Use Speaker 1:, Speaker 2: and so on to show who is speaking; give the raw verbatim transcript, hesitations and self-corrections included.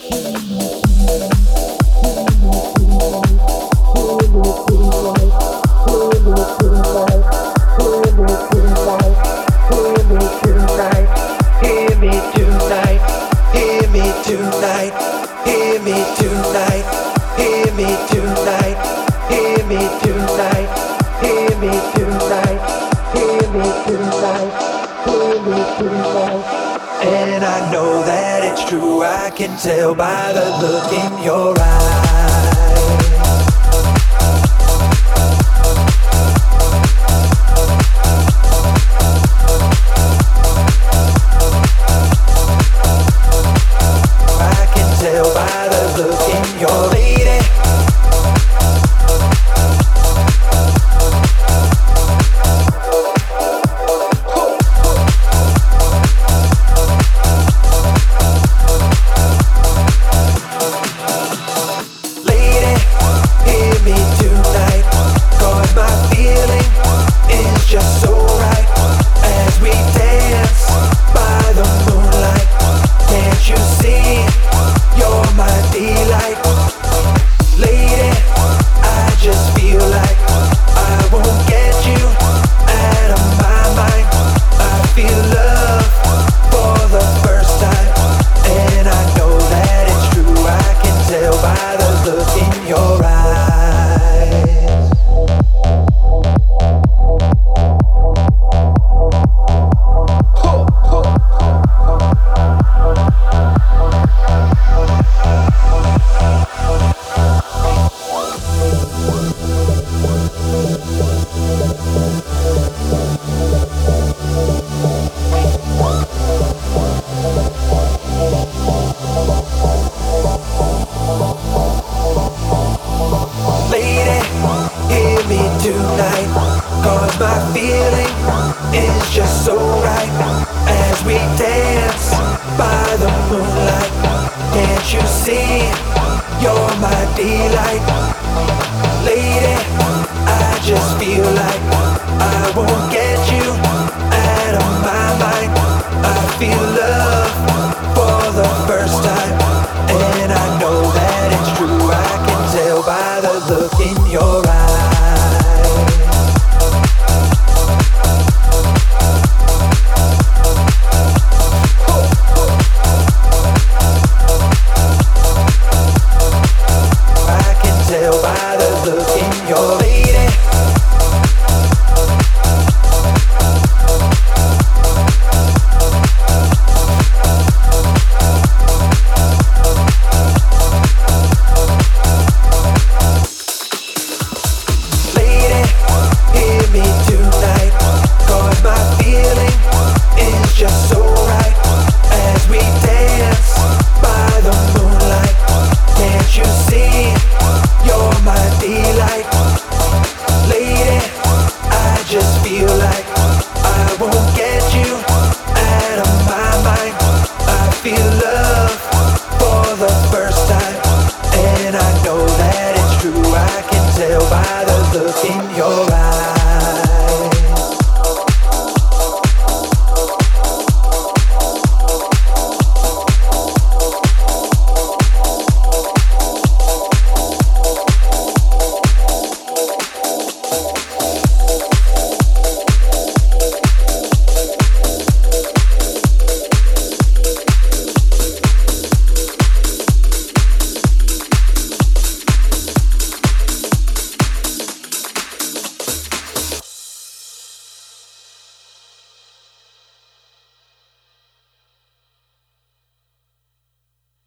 Speaker 1: And I know that it's true, I can tell by the look in your eyes. I can tell by the look in your lady. Tonight, cause my feeling is just so right as we dance by the moonlight. Can't you see you're my delight? Lady, I just feel like I won't get you out of my mind. I feel